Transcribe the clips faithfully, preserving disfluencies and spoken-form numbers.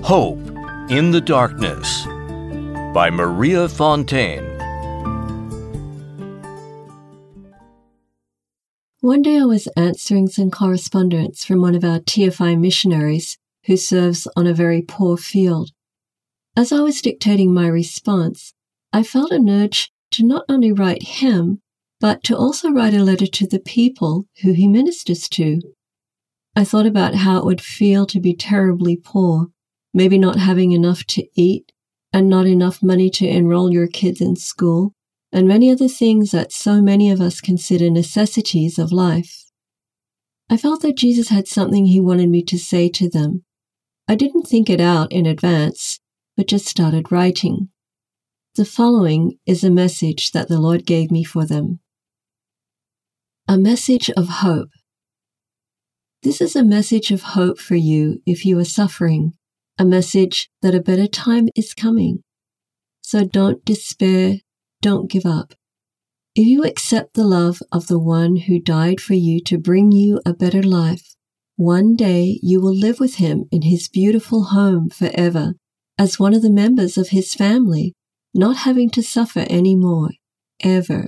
Hope in the Darkness by Maria Fontaine. One day I was answering some correspondence from one of our T F I missionaries who serves on a very poor field. As I was dictating my response, I felt an urge to not only write him, but to also write a letter to the people who he ministers to. I thought about how it would feel to be terribly poor, maybe not having enough to eat, and not enough money to enroll your kids in school, and many other things that so many of us consider necessities of life. I felt that Jesus had something he wanted me to say to them. I didn't think it out in advance, but just started writing. The following is a message that the Lord gave me for them. A message of hope. This is a message of hope for you if you are suffering, a message that a better time is coming. So don't despair, don't give up. If you accept the love of the one who died for you to bring you a better life, one day you will live with him in his beautiful home forever, as one of the members of his family, not having to suffer anymore, ever.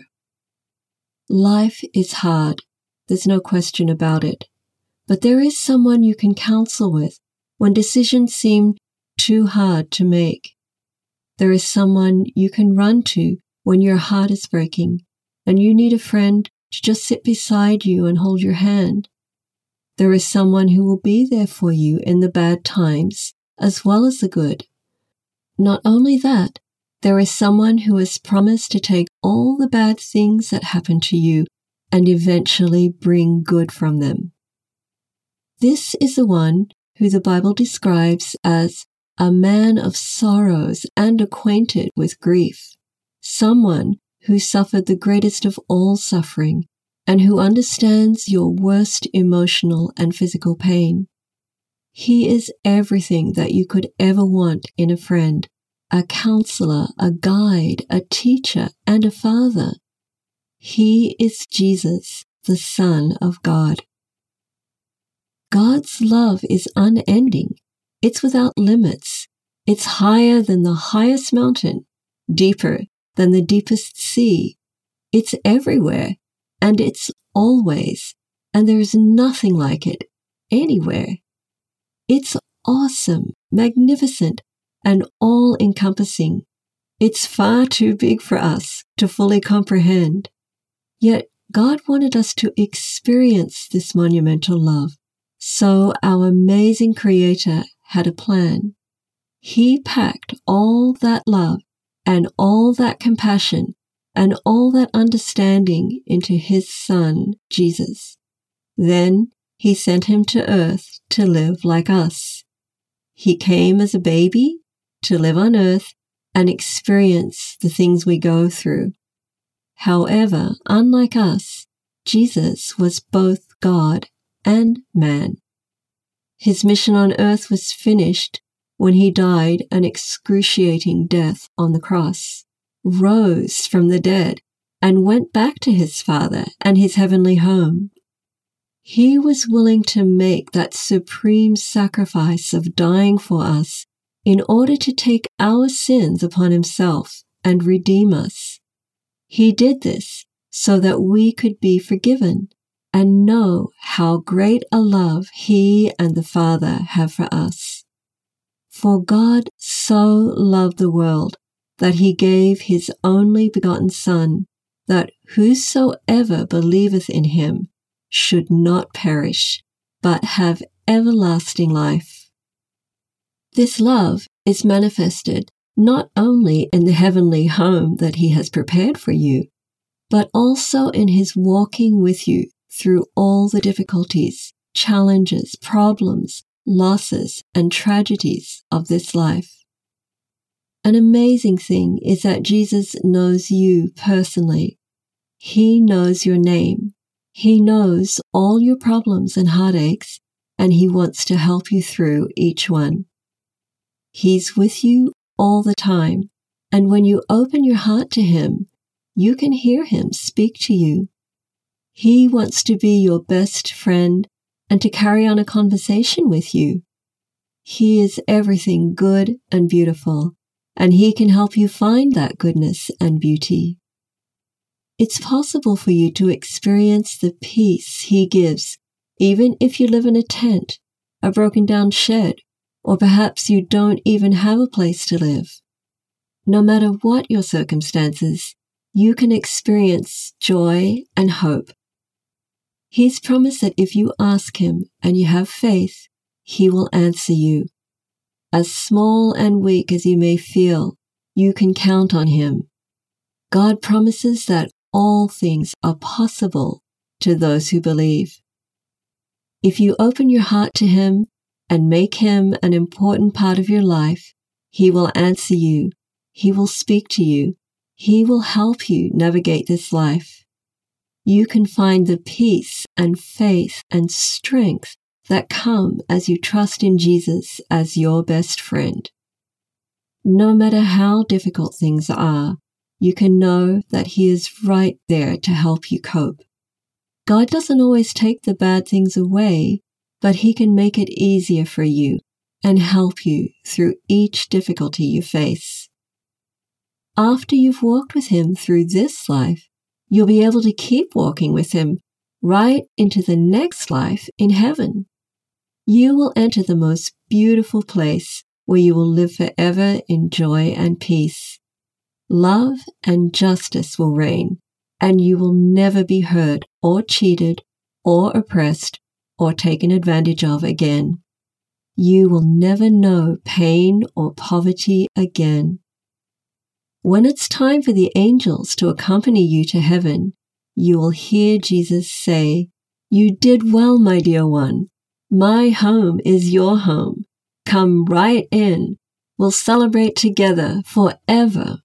Life is hard, there's no question about it, but there is someone you can counsel with when decisions seem too hard to make. There is someone you can run to when your heart is breaking and you need a friend to just sit beside you and hold your hand. There is someone who will be there for you in the bad times as well as the good. Not only that, there is someone who has promised to take all the bad things that happen to you and eventually bring good from them. This is the one who the Bible describes as a man of sorrows and acquainted with grief, someone who suffered the greatest of all suffering and who understands your worst emotional and physical pain. He is everything that you could ever want in a friend, a counselor, a guide, a teacher, and a father. He is Jesus, the Son of God. God's love is unending. It's without limits. It's higher than the highest mountain, deeper than the deepest sea. It's everywhere, and it's always, and there is nothing like it anywhere. It's awesome, magnificent, and all-encompassing. It's far too big for us to fully comprehend. Yet God wanted us to experience this monumental love. So our amazing Creator had a plan. He packed all that love and all that compassion and all that understanding into His Son, Jesus. Then He sent Him to earth to live like us. He came as a baby to live on earth and experience the things we go through. However, unlike us, Jesus was both God and man. His mission on earth was finished when he died an excruciating death on the cross, rose from the dead, and went back to his Father and his heavenly home. He was willing to make that supreme sacrifice of dying for us in order to take our sins upon himself and redeem us. He did this so that we could be forgiven and know how great a love he and the Father have for us. For God so loved the world that he gave his only begotten Son, that whosoever believeth in him should not perish, but have everlasting life. This love is manifested not only in the heavenly home that he has prepared for you, but also in his walking with you through all the difficulties, challenges, problems, losses, and tragedies of this life. An amazing thing is that Jesus knows you personally. He knows your name. He knows all your problems and heartaches, and he wants to help you through each one. He's with you all the time, and when you open your heart to him, you can hear him speak to you. He wants to be your best friend and to carry on a conversation with you. He is everything good and beautiful, and He can help you find that goodness and beauty. It's possible for you to experience the peace He gives, even if you live in a tent, a broken-down shed, or perhaps you don't even have a place to live. No matter what your circumstances, you can experience joy and hope. He's promised that if you ask Him and you have faith, He will answer you. As small and weak as you may feel, you can count on Him. God promises that all things are possible to those who believe. If you open your heart to Him and make Him an important part of your life, He will answer you. He will speak to you. He will help you navigate this life. You can find the peace and faith and strength that come as you trust in Jesus as your best friend. No matter how difficult things are, you can know that He is right there to help you cope. God doesn't always take the bad things away, but He can make it easier for you and help you through each difficulty you face. After you've walked with Him through this life, you'll be able to keep walking with Him right into the next life in heaven. You will enter the most beautiful place where you will live forever in joy and peace. Love and justice will reign, and you will never be hurt or cheated or oppressed or taken advantage of again. You will never know pain or poverty again. When it's time for the angels to accompany you to heaven, you will hear Jesus say, "You did well, my dear one. My home is your home. Come right in. We'll celebrate together forever."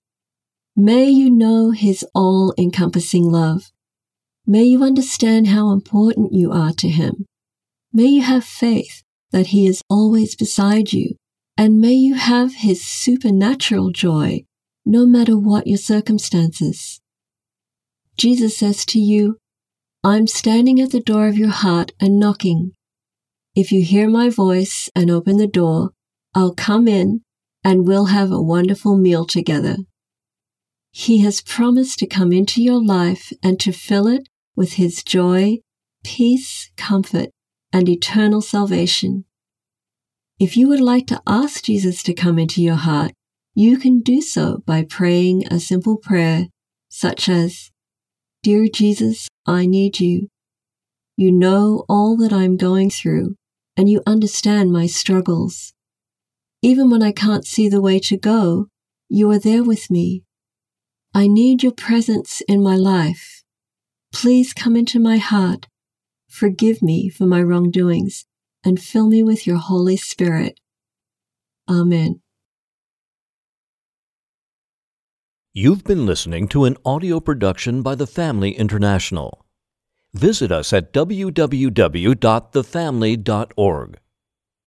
May you know His all-encompassing love. May you understand how important you are to Him. May you have faith that He is always beside you, and may you have His supernatural joy no matter what your circumstances. Jesus says to you, "I'm standing at the door of your heart and knocking. If you hear my voice and open the door, I'll come in and we'll have a wonderful meal together." He has promised to come into your life and to fill it with His joy, peace, comfort, and eternal salvation. If you would like to ask Jesus to come into your heart, you can do so by praying a simple prayer such as, "Dear Jesus, I need you. You know all that I'm going through, and you understand my struggles. Even when I can't see the way to go, you are there with me. I need your presence in my life. Please come into my heart. Forgive me for my wrongdoings, and fill me with your Holy Spirit. Amen." You've been listening to an audio production by The Family International. Visit us at w w w dot the family dot org.